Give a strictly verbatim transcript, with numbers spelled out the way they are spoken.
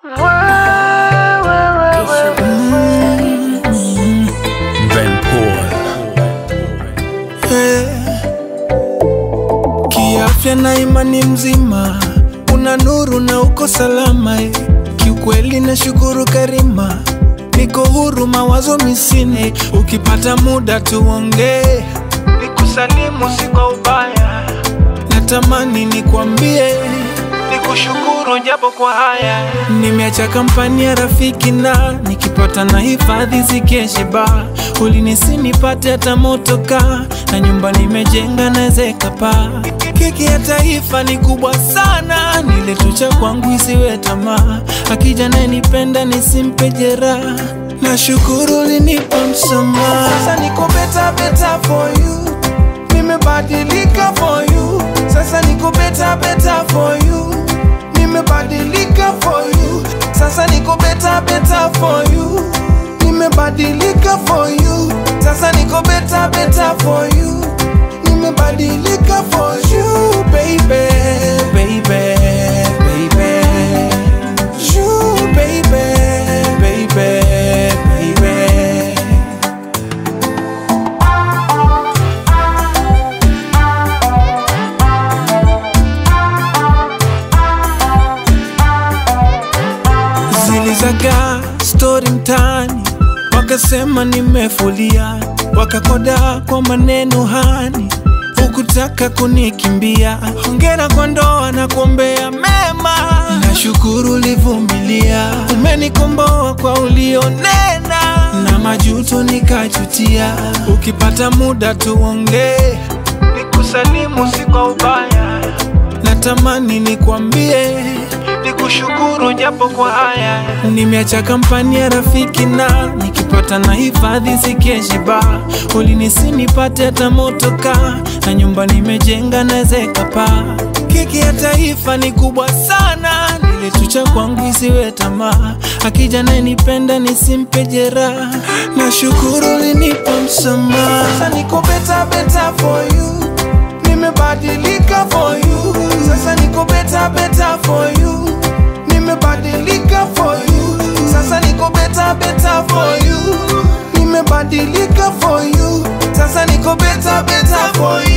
Ben Paul. Hey. Kiafya na imani mzima, una nuru na uko salama eh. Kiukweli na shukuru karima, niko huru mawazo misine. Ukipata muda tuongee, nikusalimu si kwa ubaya. Natamani nikwambie, nikushukuru japo kwa haya. Nimeacha kampani ya rafiki na nikipata na hifadhi zikeshe ba. Ulinisi nipate hata motoka na nyumba nimejenga naezeka pa. Keki ya taifa ni kubwa sana, nile tucha kwangu isiwe tamaa. Akija naye nipenda nisimpe jeraha, na shukuru ulinipa msamaha. Sasa niko better better for you, nimebadilika for you. Sasa niko better better for you, nimebadilika for you. Sasa niko better better for you, nimebadilika for you. Sasa niko better better for you, nimebadilika for you, baby, baby, baby. You, baby, baby, baby. Zilizaga story mtani, wakasema nimefulia, wakakoda kwa maneno hani, ukutaka kunikimbia. Hongera kwa ndoa na kuombea mema, na shukuru ulivumilia. Umenikomboa kwa ulionena, na majuto nikajutia. Ukipata muda tuongee, nikusalimu si kwa ubaya. Natamani nikwambie, nikushukuru japo kwa haya. Nimeacha kampani ya rafiki na nikipata na hifadhi zikeshe ba. Ulinisi nipate hata motoka na nyumba nimejenga naezeka pa. Keki ya taifa ni kubwa sana, nile tucha kwangu isiwe tamaa. Akija naye nipenda nisimpe jeraha, na shukuru ulinipa msamaha. Sasa niko better better for you, nimebadilika for you. Sasa niko better better for you, nimebadilika for you. Sasa niko better better for you, nimebadilika for you. Sasa niko better better for you.